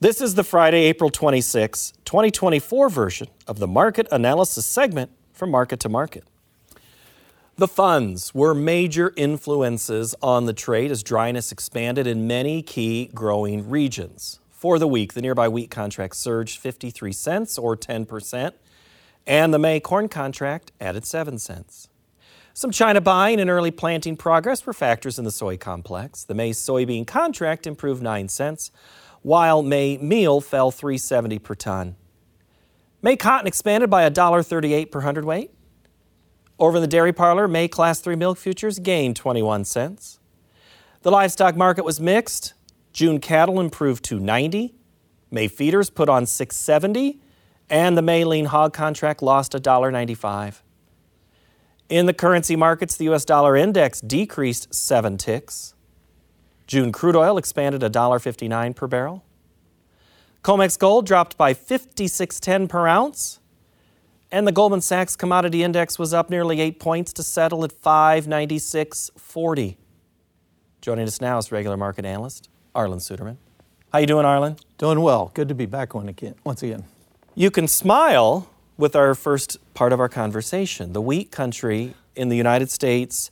This is the Friday, April 26, 2024 version of the Market Analysis segment from Market to Market. The funds were major influences on the trade as dryness expanded in many key growing regions. For the week, the nearby wheat contract surged 53 cents or 10%, and the May corn contract added 7 cents. Some China buying and early planting progress were factors in the soy complex. The May soybean contract improved 9 cents, while May meal fell $3.70 per ton. May cotton expanded by $1.38 per hundredweight. Over in the dairy parlor, May Class 3 milk futures gained 21 cents. The livestock market was mixed. June cattle improved $2.90. May feeders put on $6.70, and the May lean hog contract lost $1.95. In the currency markets, the U.S. dollar index decreased 7 ticks. June crude oil expanded $1.59 per barrel. COMEX gold dropped by 56.10 per ounce. And the Goldman Sachs Commodity Index was up nearly 8 points to settle at 596.40. Joining us now is regular market analyst Arlan Suderman. How you doing, Arlan? Doing well. Good to be back once again. You can smile with our first part of our conversation. The wheat country in the United States,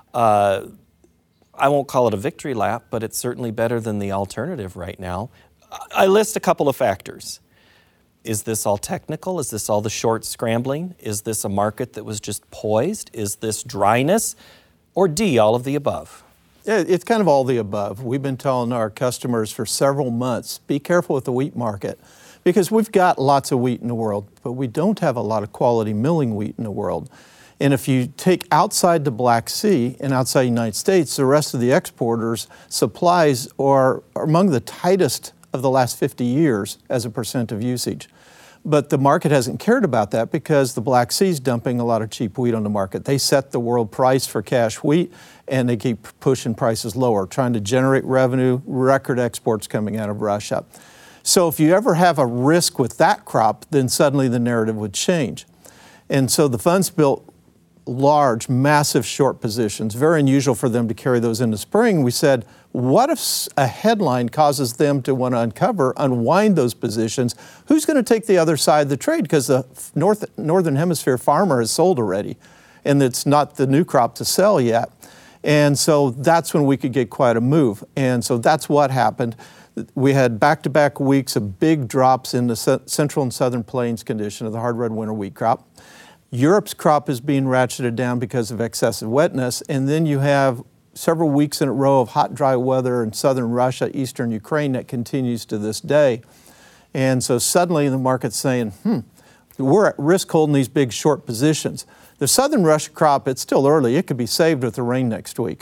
I won't call it a victory lap, but it's certainly better than the alternative right now. I list a couple of factors. Is this all technical? Is this all the short scrambling? Is this a market that was just poised? Is this dryness? Or D, all of the above? Yeah, it's kind of all the above. We've been telling our customers for several months, be careful with the wheat market, because we've got lots of wheat in the world, but we don't have a lot of quality milling wheat in the world. And if you take outside the Black Sea and outside the United States, the rest of the exporters' supplies are among the tightest of the last 50 years as a percent of usage. But the market hasn't cared about that because the Black Sea is dumping a lot of cheap wheat on the market. They set the world price for cash wheat, and they keep pushing prices lower, trying to generate revenue, record exports coming out of Russia. So if you ever have a risk with that crop, then suddenly the narrative would change. And so the funds built large, massive short positions, very unusual for them to carry those into spring. We said, what if a headline causes them to want to unwind those positions? Who's going to take the other side of the trade? Because the Northern Hemisphere farmer has sold already, and it's not the new crop to sell yet. And so that's when we could get quite a move. And so that's what happened. We had back-to-back weeks of big drops in the central and southern plains condition of the hard red winter wheat crop. Europe's crop is being ratcheted down because of excessive wetness, and then you have several weeks in a row of hot, dry weather in southern Russia, eastern Ukraine that continues to this day. And so suddenly the market's saying, we're at risk holding these big short positions. The southern Russia crop, it's still early. It could be saved with the rain next week.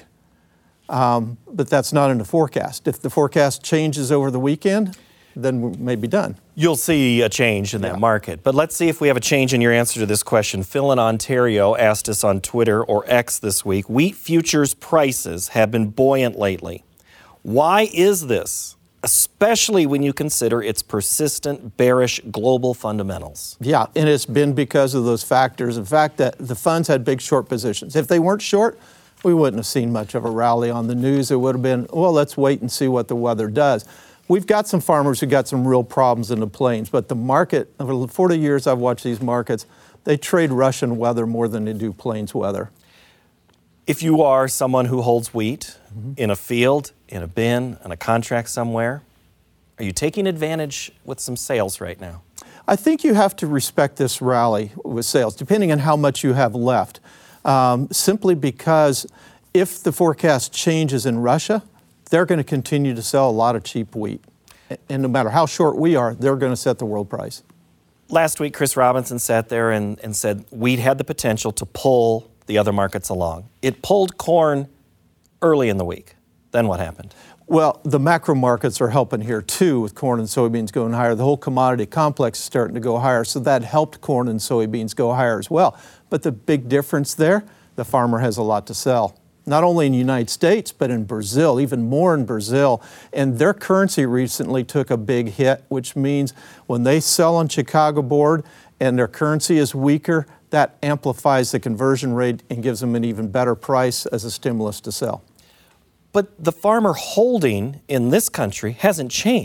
But that's not in the forecast. If the forecast changes over the weekend, then we may be done. You'll see a change in that market. But let's see if we have a change in your answer to this question. Phil in Ontario asked us on Twitter or X this week, wheat futures prices have been buoyant lately. Why is this, especially when you consider its persistent bearish global fundamentals? Yeah, and it's been because of those factors. In fact, that the funds had big short positions. If they weren't short, we wouldn't have seen much of a rally on the news. It would have been, well, let's wait and see what the weather does. We've got some farmers who got some real problems in the plains, but the market, over the 40 years I've watched these markets, they trade Russian weather more than they do plains weather. If you are someone who holds wheat in a field, in a bin, on a contract somewhere, are you taking advantage with some sales right now? I think you have to respect this rally with sales, depending on how much you have left, simply because if the forecast changes in Russia, they're going to continue to sell a lot of cheap wheat. And no matter how short we are, they're going to set the world price. Last week, Chris Robinson sat there and said wheat had the potential to pull the other markets along. It pulled corn early in the week. Then what happened? Well, the macro markets are helping here too, with corn and soybeans going higher. The whole commodity complex is starting to go higher, so that helped corn and soybeans go higher as well. But the big difference there, the farmer has a lot to sell. Not only in the United States, but in Brazil, even more in Brazil. And their currency recently took a big hit, which means when they sell on Chicago board and their currency is weaker, that amplifies the conversion rate and gives them an even better price as a stimulus to sell. But the farmer holding in this country hasn't changed.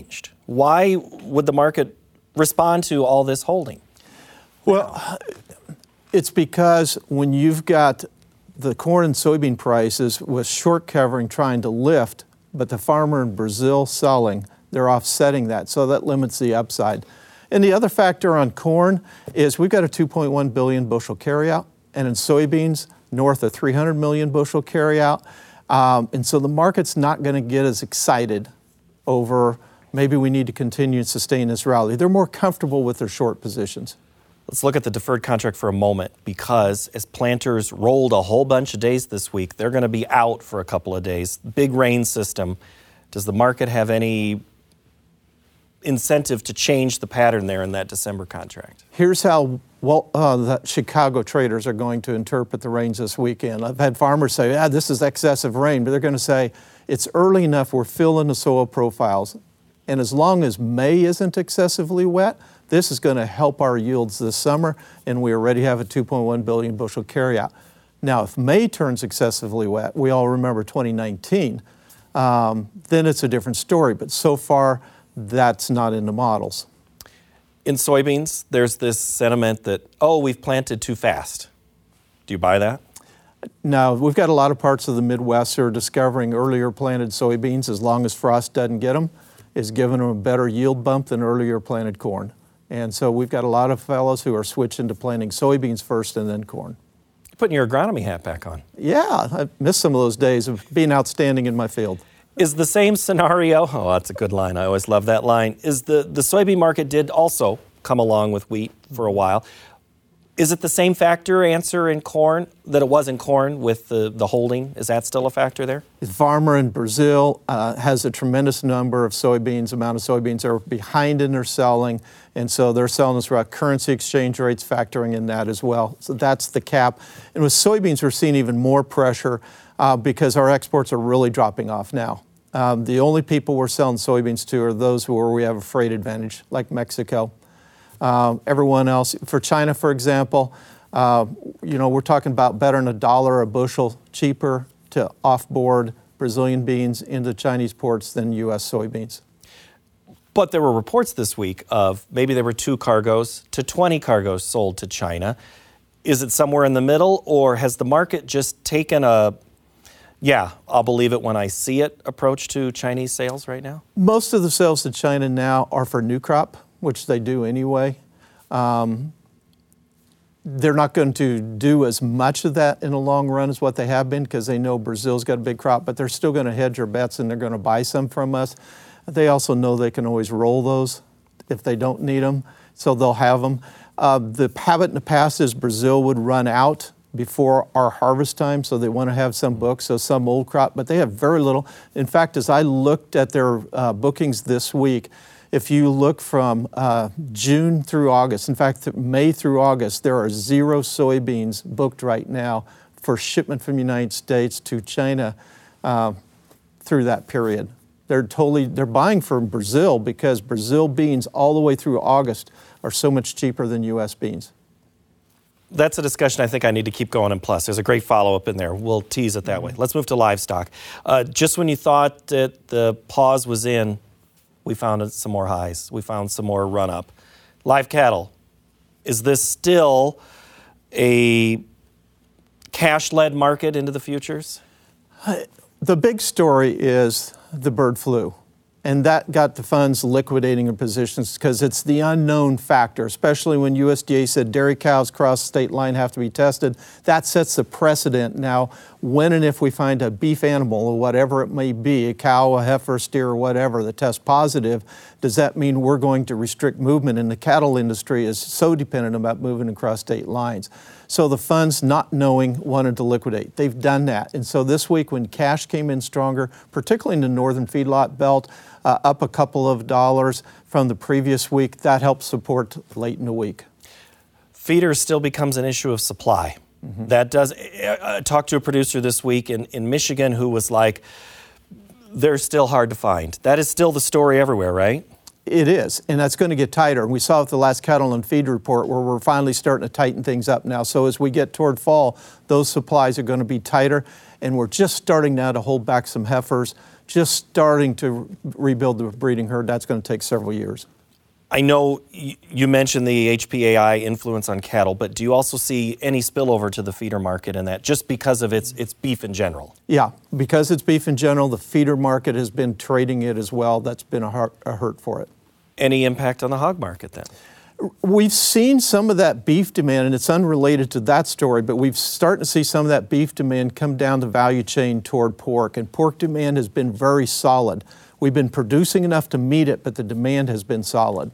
Why would the market respond to all this holding? Well, it's because when you've got the corn and soybean prices with short covering trying to lift, but the farmer in Brazil selling, they're offsetting that. So that limits the upside. And the other factor on corn is we've got a 2.1 billion bushel carryout, and in soybeans, north of 300 million bushel carryout. And so the market's not going to get as excited over maybe we need to continue and sustain this rally. They're more comfortable with their short positions. Let's look at the deferred contract for a moment, because as planters rolled a whole bunch of days this week, they're going to be out for a couple of days. Big rain system. Does the market have any incentive to change the pattern there in that December contract? Here's how the Chicago traders are going to interpret the rains this weekend. I've had farmers say, this is excessive rain, but they're going to say, it's early enough, we're filling the soil profiles. And as long as May isn't excessively wet, this is going to help our yields this summer, and we already have a 2.1 billion bushel carryout. Now, if May turns excessively wet, we all remember 2019, then it's a different story. But so far, that's not in the models. In soybeans, there's this sentiment that, we've planted too fast. Do you buy that? No, we've got a lot of parts of the Midwest who are discovering earlier planted soybeans, as long as frost doesn't get them, is giving them a better yield bump than earlier planted corn. And so we've got a lot of fellows who are switching to planting soybeans first and then corn. You're putting your agronomy hat back on. Yeah, I missed some of those days of being outstanding in my field. Is the same scenario, that's a good line, I always love that line, is the soybean market did also come along with wheat for a while. Is it the same answer in corn that it was in corn with the holding? Is that still a factor there? The farmer in Brazil has a tremendous number of soybeans, amount of soybeans are behind in their selling, and so they're selling us around currency exchange rates factoring in that as well. So that's the cap. And with soybeans, we're seeing even more pressure because our exports are really dropping off now. The only people we're selling soybeans to are those where we have a freight advantage, like Mexico. Everyone else, for China, for example, we're talking about better than $1 a bushel cheaper to offboard Brazilian beans into Chinese ports than U.S. soybeans. But there were reports this week of maybe there were 2 cargoes to 20 cargoes sold to China. Is it somewhere in the middle, or has the market just taken a, I'll believe it when I see it approach to Chinese sales right now? Most of the sales to China now are for new crop, which they do anyway. They're not going to do as much of that in the long run as what they have been, because they know Brazil's got a big crop, but they're still going to hedge their bets and they're going to buy some from us. They also know they can always roll those if they don't need them, so they'll have them. The habit in the past is Brazil would run out before our harvest time, so they want to have some books, so some old crop, but they have very little. In fact, as I looked at their bookings this week, if you look from June through August, in fact, May through August, there are 0 soybeans booked right now for shipment from the United States to China through that period. They're buying from Brazil because Brazil beans all the way through August are so much cheaper than U.S. beans. That's a discussion I think I need to keep going in Plus. There's a great follow-up in there. We'll tease it that way. Let's move to livestock. Just when you thought that the pause was in, we found some more highs. We found some more run-up. Live cattle, is this still a cash-led market into the futures? The big story is the bird flu. And that got the funds liquidating their positions because it's the unknown factor, especially when USDA said dairy cows cross the state line have to be tested. That sets the precedent. Now, when and if we find a beef animal, or whatever it may be, a cow, a heifer, steer, or whatever, that tests positive, does that mean we're going to restrict movement? And the cattle industry is so dependent about moving across state lines. So the funds, not knowing, wanted to liquidate. They've done that. And so this week when cash came in stronger, particularly in the northern feedlot belt, up a couple of dollars from the previous week, that helped support late in the week. Feeder still becomes an issue of supply. Mm-hmm. That does. I talked to a producer this week in Michigan who was like, they're still hard to find. That is still the story everywhere, right? It is, and that's going to get tighter. And we saw it with the last cattle and feed report where we're finally starting to tighten things up now. So as we get toward fall, those supplies are going to be tighter, and we're just starting now to hold back some heifers just starting to rebuild the breeding herd. That's going to take several years. I know you mentioned the HPAI influence on cattle, but do you also see any spillover to the feeder market in that, just because of its beef in general? Yeah, because it's beef in general, the feeder market has been trading it as well. That's been a hurt for it. Any impact on the hog market then? We've seen some of that beef demand, and it's unrelated to that story, but we've started to see some of that beef demand come down the value chain toward pork, and pork demand has been very solid. We've been producing enough to meet it, but the demand has been solid.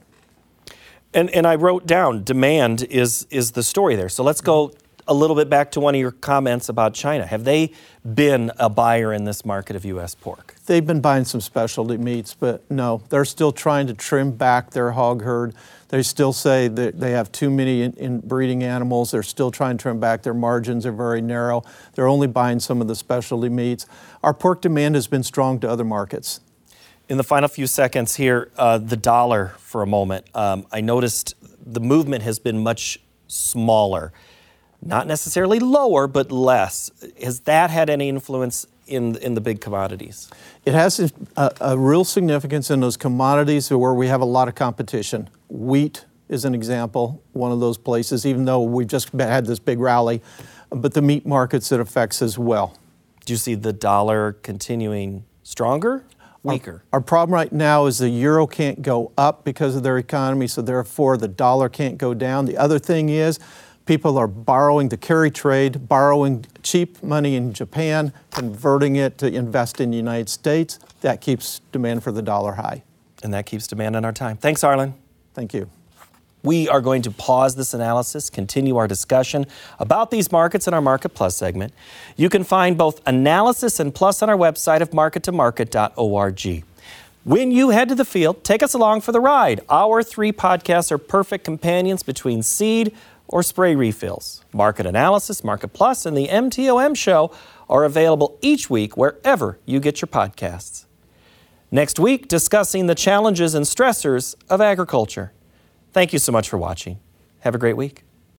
And I wrote down demand is the story there. So let's go a little bit back to one of your comments about China. Have they been a buyer in this market of U.S. pork? They've been buying some specialty meats, but no, they're still trying to trim back their hog herd. They still say that they have too many in breeding animals. They're still trying to trim back. Their margins are very narrow. They're only buying some of the specialty meats. Our pork demand has been strong to other markets. In the final few seconds here, the dollar for a moment. I noticed the movement has been much smaller. Not necessarily lower, but less. Has that had any influence in the big commodities? It has a real significance in those commodities where we have a lot of competition. Wheat is an example, one of those places, even though we've just had this big rally, but the meat markets it affects as well. Do you see the dollar continuing stronger? Weaker. Our problem right now is the euro can't go up because of their economy, so therefore the dollar can't go down. The other thing is people are borrowing the carry trade, borrowing cheap money in Japan, converting it to invest in the United States. That keeps demand for the dollar high. And that keeps demand on our time. Thanks, Arlen. Thank you. We are going to pause this analysis, continue our discussion about these markets in our Market Plus segment. You can find both analysis and plus on our website of markettomarket.org. When you head to the field, take us along for the ride. Our 3 podcasts are perfect companions between seed or spray refills. Market Analysis, Market Plus, and the MTOM Show are available each week wherever you get your podcasts. Next week, discussing the challenges and stressors of agriculture. Thank you so much for watching. Have a great week.